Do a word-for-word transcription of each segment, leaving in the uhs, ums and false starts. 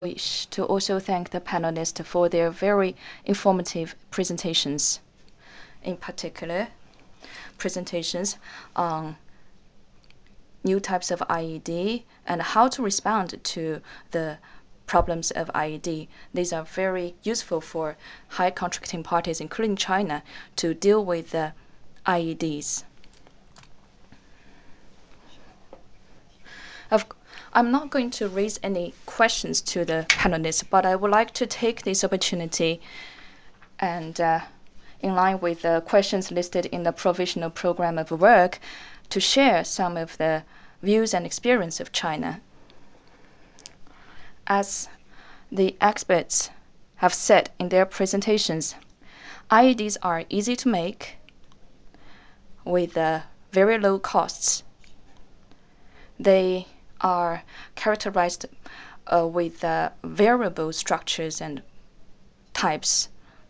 wish to also thank the panelists for their very informative presentations. In particular, presentations on new types of I E D and how to respond to the problems of I E D. These are very useful for high contracting parties, including China, to deal with the I E Ds. Of, I'm not going to raise any questions to the panelists, but I would like to take this opportunity and, uh, in line with the questions listed in the provisional program of work, to share some of the views and experience of China. As the experts have said in their presentations, I E Ds are easy to make with uh, very low costs. They are characterized uh, with uh, variable structures and types.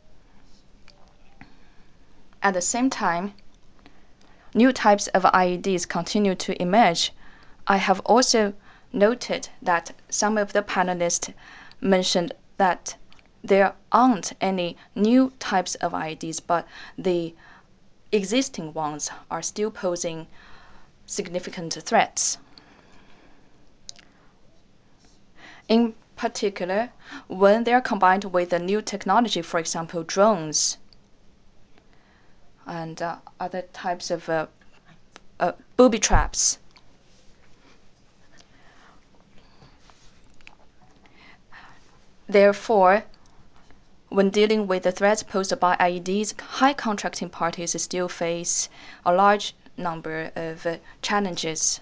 At the same time, new types of I E Ds continue to emerge. I have also noted that some of the panelists mentioned that there aren't any new types of I E Ds, but the existing ones are still posing significant threats. In particular, when they are combined with a new technology, for example, drones and uh, other types of uh, uh, booby traps. Therefore, when dealing with the threats posed by I E Ds, high contracting parties still face a large number of uh, challenges.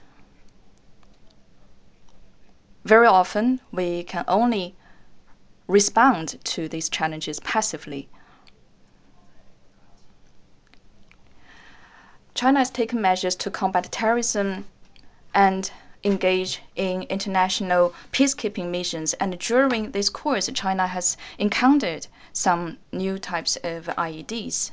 Very often, we can only respond to these challenges passively. China has taken measures to combat terrorism and engage in international peacekeeping missions. And during this course, China has encountered some new types of I E Ds.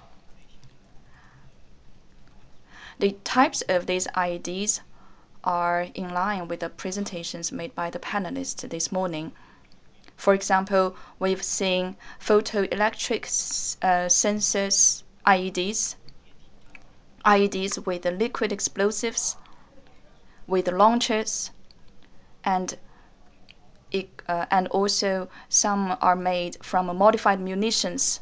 The types of these I E Ds are in line with the presentations made by the panelists this morning. For example, we've seen photoelectric uh, sensors I E Ds, I E Ds with liquid explosives, with launchers, and it, uh, and also some are made from modified munitions.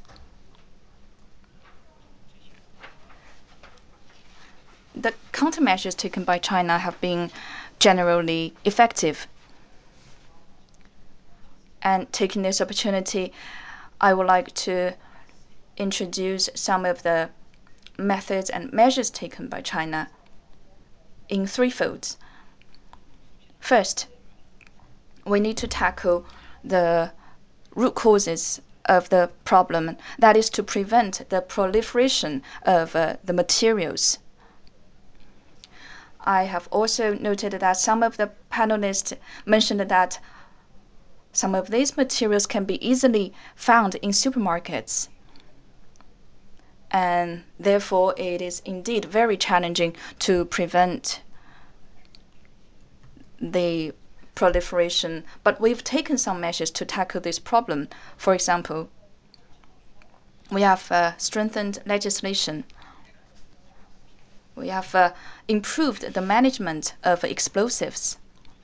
The countermeasures taken by China have been generally effective. And taking this opportunity, I would like to introduce some of the methods and measures taken by China in three folds. First, we need to tackle the root causes of the problem, that is to prevent the proliferation of uh, the materials. I have also noted that some of the panelists mentioned that some of these materials can be easily found in supermarkets. And therefore, it is indeed very challenging to prevent the proliferation. But we've taken some measures to tackle this problem. For example, we have uh, strengthened legislation. We have uh, improved the management of explosives.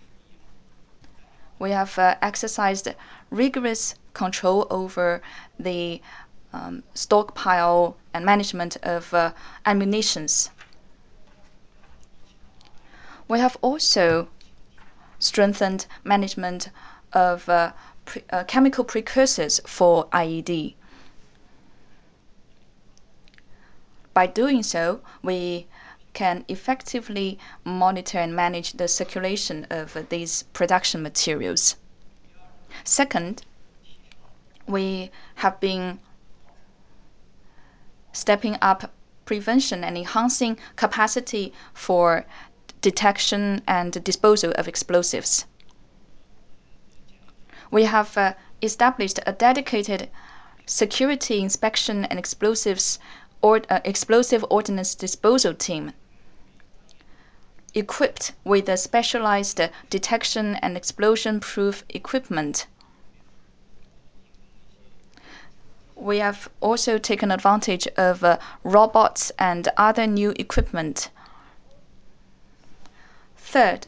We have uh, exercised rigorous control over the um, stockpile and management of uh, ammunitions. We have also strengthened management of uh, pre uh, chemical precursors for I E D. By doing so, we can effectively monitor and manage the circulation of uh, these production materials. Second, we have been stepping up prevention and enhancing capacity for detection and disposal of explosives. We have uh, established a dedicated security inspection and explosives or uh, explosive ordnance disposal team. equipped with a specialized detection and explosion-proof equipment. We have also taken advantage of uh, robots and other new equipment. Third,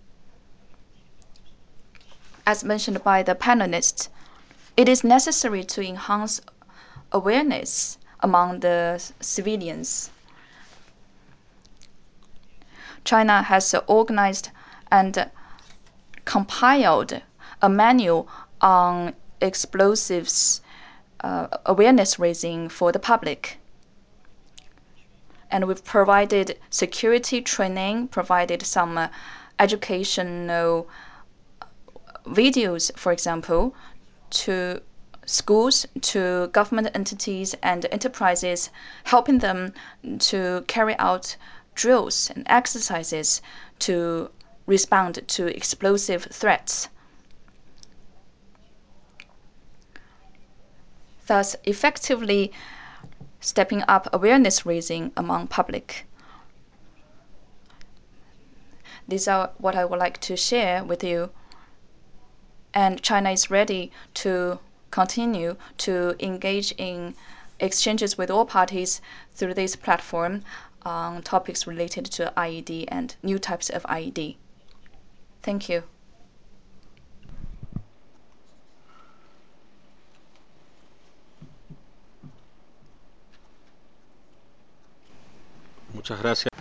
as mentioned by the panelists, it is necessary to enhance awareness among the civilians. China has organized and compiled a manual on explosives uh, awareness raising for the public. And we've provided security training, provided some uh, educational videos, for example, to schools, to government entities and enterprises, helping them to carry out drills and exercises to respond to explosive threats. Thus, effectively stepping up awareness raising among public. These are what I would like to share with you. And China is ready to continue to engage in exchanges with all parties through this platform on topics related to I E D and new types of I E D. Thank you. Muchas gracias.